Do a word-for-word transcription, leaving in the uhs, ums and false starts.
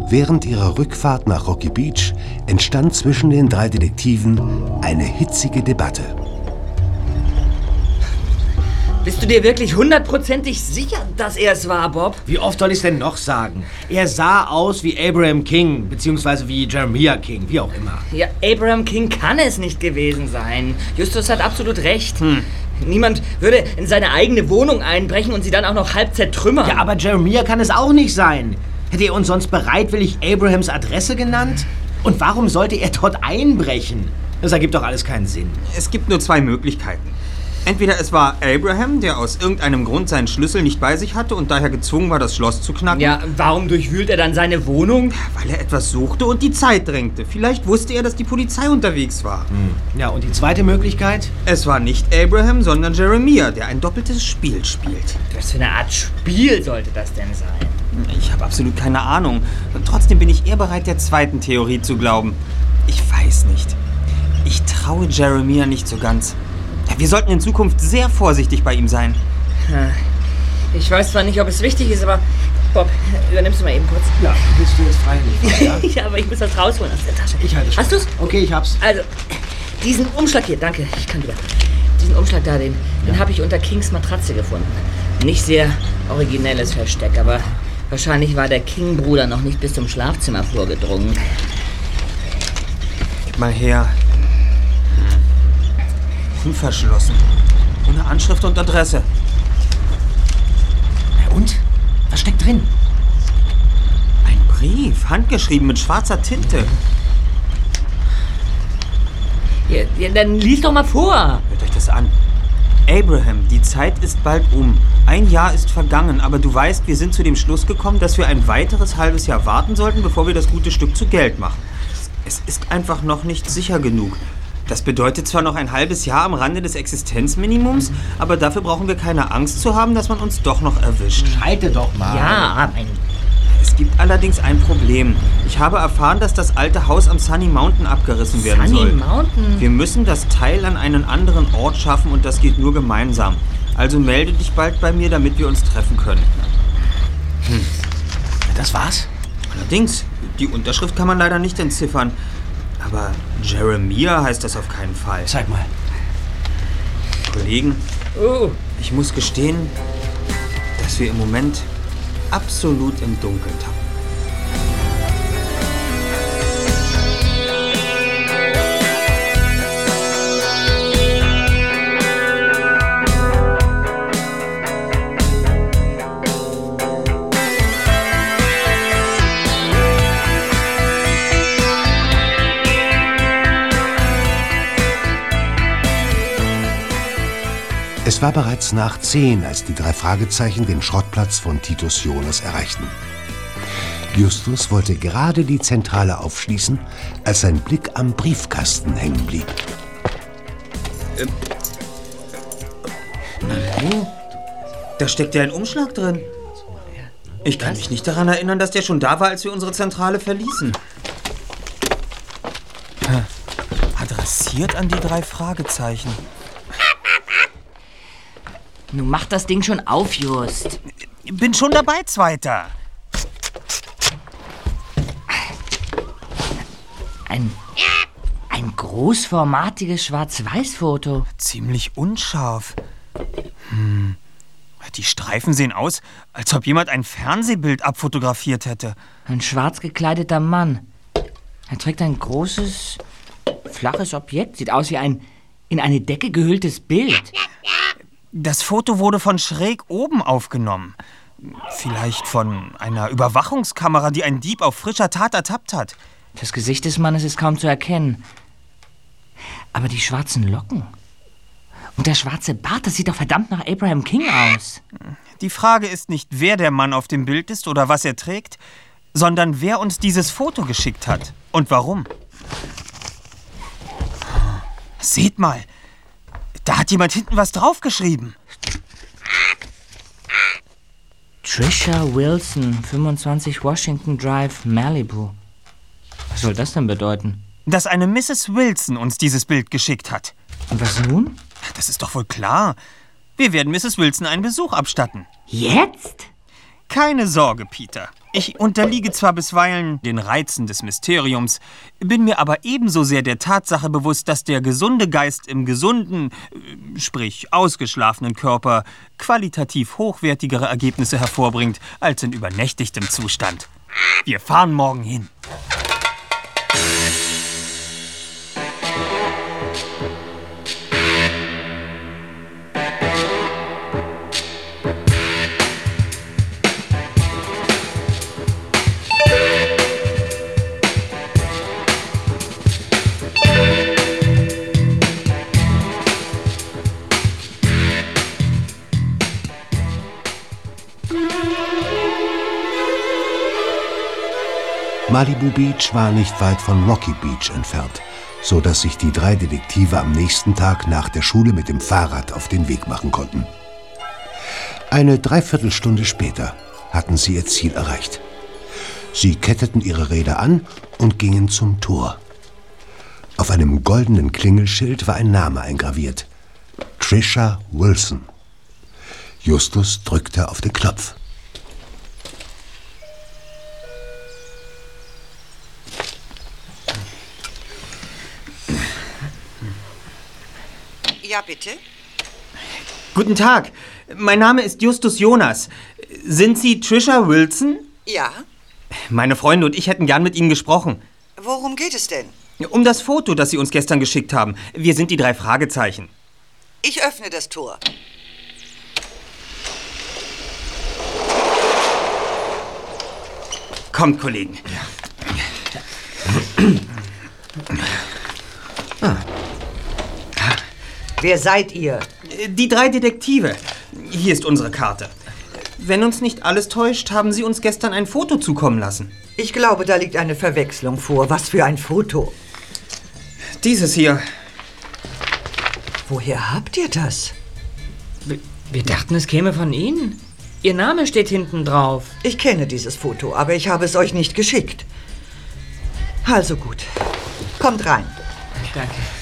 Während ihrer Rückfahrt nach Rocky Beach entstand zwischen den drei Detektiven eine hitzige Debatte. Bist du dir wirklich hundertprozentig sicher, dass er es war, Bob? Wie oft soll ich es denn noch sagen? Er sah aus wie Abraham King, beziehungsweise wie Jeremiah King, wie auch immer. Ja, Abraham King kann es nicht gewesen sein. Justus hat absolut recht. Hm. Niemand würde in seine eigene Wohnung einbrechen und sie dann auch noch halb zertrümmern. Ja, aber Jeremiah kann es auch nicht sein. Hätte er uns sonst bereitwillig Abrahams Adresse genannt? Und warum sollte er dort einbrechen? Das ergibt doch alles keinen Sinn. Es gibt nur zwei Möglichkeiten. Entweder es war Abraham, der aus irgendeinem Grund seinen Schlüssel nicht bei sich hatte und daher gezwungen war, das Schloss zu knacken. Ja, warum durchwühlt er dann seine Wohnung? Weil er etwas suchte und die Zeit drängte. Vielleicht wusste er, dass die Polizei unterwegs war. Hm. Ja, und die zweite Möglichkeit? Es war nicht Abraham, sondern Jeremiah, der ein doppeltes Spiel spielt. Was für eine Art Spiel sollte das denn sein? Ich habe absolut keine Ahnung. Und trotzdem bin ich eher bereit, der zweiten Theorie zu glauben. Ich weiß nicht. Ich traue Jeremiah nicht so ganz. Wir sollten in Zukunft sehr vorsichtig bei ihm sein. Ich weiß zwar nicht, ob es wichtig ist, aber Bob, übernimmst du mal eben kurz. Ja, willst du jetzt freilich, ja? Ja, aber ich muss das rausholen aus der Tasche. Ich halte es. Hast du's? Okay, ich hab's. Also, diesen Umschlag hier, danke, ich kann wieder. Diesen Umschlag da, den, ja. den habe ich unter Kings Matratze gefunden. Nicht sehr originelles Versteck, aber wahrscheinlich war der King-Bruder noch nicht bis zum Schlafzimmer vorgedrungen. Gib mal her. Unverschlossen. Ohne Anschrift und Adresse. Na und? Was steckt drin? Ein Brief, handgeschrieben mit schwarzer Tinte. Ja, ja, dann lies doch mal vor. Hört euch das an. Abraham, die Zeit ist bald um. Ein Jahr ist vergangen, aber du weißt, wir sind zu dem Schluss gekommen, dass wir ein weiteres halbes Jahr warten sollten, bevor wir das gute Stück zu Geld machen. Es ist einfach noch nicht sicher genug. Das bedeutet zwar noch ein halbes Jahr am Rande des Existenzminimums, aber dafür brauchen wir keine Angst zu haben, dass man uns doch noch erwischt. Schalte doch mal. Ja, mein... Es gibt allerdings ein Problem. Ich habe erfahren, dass das alte Haus am Sunny Mountain abgerissen werden soll. Sunny Mountain? Wir müssen das Teil an einen anderen Ort schaffen und das geht nur gemeinsam. Also melde dich bald bei mir, damit wir uns treffen können. Hm. Das war's? Allerdings, die Unterschrift kann man leider nicht entziffern. Aber Jeremiah heißt das auf keinen Fall. Zeig mal. Kollegen, oh. ich muss gestehen, dass wir im Moment absolut im Dunkeln tappen. Es war bereits nach zehn, als die drei Fragezeichen den Schrottplatz von Titus Jonas erreichten. Justus wollte gerade die Zentrale aufschließen, als sein Blick am Briefkasten hängen blieb. Ähm. Hallo? Da steckt ja ein Umschlag drin. Ich kann mich nicht daran erinnern, dass der schon da war, als wir unsere Zentrale verließen. Adressiert an die drei Fragezeichen. Nun mach das Ding schon auf, Just. Bin schon dabei, Zweiter. Ein, ein großformatiges Schwarz-Weiß-Foto. Ziemlich unscharf. Hm. Die Streifen sehen aus, als ob jemand ein Fernsehbild abfotografiert hätte. Ein schwarz gekleideter Mann. Er trägt ein großes, flaches Objekt. Sieht aus wie ein in eine Decke gehülltes Bild. Das Foto wurde von schräg oben aufgenommen. Vielleicht von einer Überwachungskamera, die ein Dieb auf frischer Tat ertappt hat. Das Gesicht des Mannes ist kaum zu erkennen. Aber die schwarzen Locken und der schwarze Bart, das sieht doch verdammt nach Abraham King aus. Die Frage ist nicht, wer der Mann auf dem Bild ist oder was er trägt, sondern wer uns dieses Foto geschickt hat und warum. Seht mal, da hat jemand hinten was draufgeschrieben. Trisha Wilson, fünfundzwanzig Washington Drive, Malibu. Was soll das denn bedeuten? Dass eine Misses Wilson uns dieses Bild geschickt hat. Und was nun? Das ist doch wohl klar. Wir werden Misses Wilson einen Besuch abstatten. Jetzt? Keine Sorge, Peter. Ich unterliege zwar bisweilen den Reizen des Mysteriums, bin mir aber ebenso sehr der Tatsache bewusst, dass der gesunde Geist im gesunden, sprich ausgeschlafenen Körper qualitativ hochwertigere Ergebnisse hervorbringt als in übernächtigtem Zustand. Wir fahren morgen hin. Malibu Beach war nicht weit von Rocky Beach entfernt, so dass sich die drei Detektive am nächsten Tag nach der Schule mit dem Fahrrad auf den Weg machen konnten. Eine Dreiviertelstunde später hatten sie ihr Ziel erreicht. Sie ketteten ihre Räder an und gingen zum Tor. Auf einem goldenen Klingelschild war ein Name eingraviert: Tricia Wilson. Justus drückte auf den Knopf. Ja, bitte? Guten Tag, mein Name ist Justus Jonas. Sind Sie Tricia Wilson? Ja. Meine Freunde und ich hätten gern mit Ihnen gesprochen. Worum geht es denn? Um das Foto, das Sie uns gestern geschickt haben. Wir sind die drei Fragezeichen. Ich öffne das Tor. Kommt, Kollegen. Ah. Wer seid ihr? Die drei Detektive. Hier ist unsere Karte. Wenn uns nicht alles täuscht, haben Sie uns gestern ein Foto zukommen lassen. Ich glaube, da liegt eine Verwechslung vor. Was für ein Foto? Dieses hier. Woher habt ihr das? Wir, wir dachten, es käme von Ihnen. Ihr Name steht hinten drauf. Ich kenne dieses Foto, aber ich habe es euch nicht geschickt. Also gut. Kommt rein. Danke.